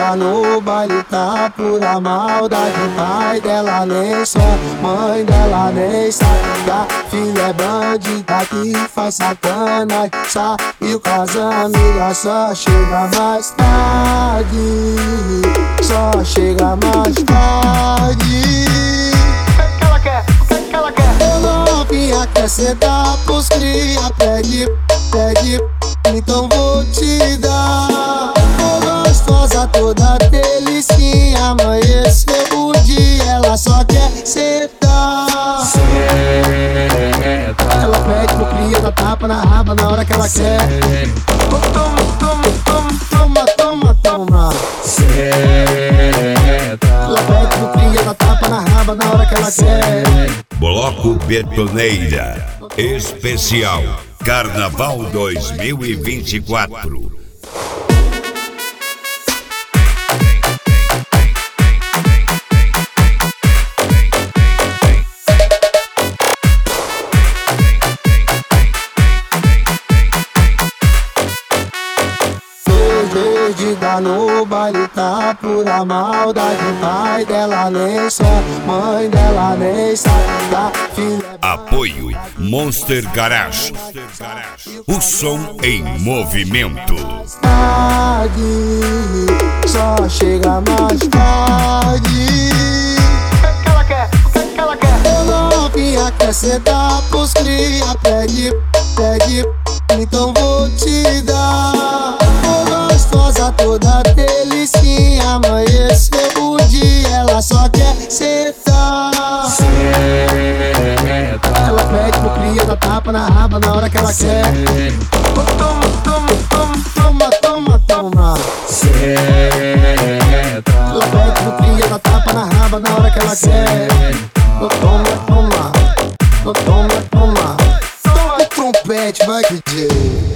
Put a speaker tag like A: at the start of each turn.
A: perdida no baile, tá pura maldade. Pai dela nem só, mãe dela nem sabe que a filha é bandida que faz sacanagem. Saiu com as amigas, só chega mais tarde, só chega mais tarde.
B: O que ela quer? O que ela quer?
A: Eu novinha quer sentar pros cria, pede, então vou te dar. Ô gostosa toda delicinha, amanheceu o dia, ela só quer sentar. Ela pede pro cria, dá tapa na raba na hora que ela quer. Toma, toma, toma, toma, toma. Ela pede pro cria, dá tapa na raba na hora que ela quer.
C: Bloco Betoneira Especial Carnaval 2024.
A: Perdida no baile, tá pura maldade. Pai dela nem só, mãe dela nem sabe da filha.
C: Apoio Monster Garage. O som em movimento.
A: Tarde, só chega mais tarde.
B: O que ela quer? O que ela quer?
A: Eu novinha quer sentar pros cria, pede, então vou te dar. Gostosa toda delicinha, amanheceu o dia, ela só quer sentar. Ela pede pro cria, dá tapa na raba na hora que ela quer. Toma, toma, toma, toma, toma. Ela pede pro cria, dá tapa na raba na hora que ela quer. Toma, toma, toma, toma. Toma o trompete, vai DJ.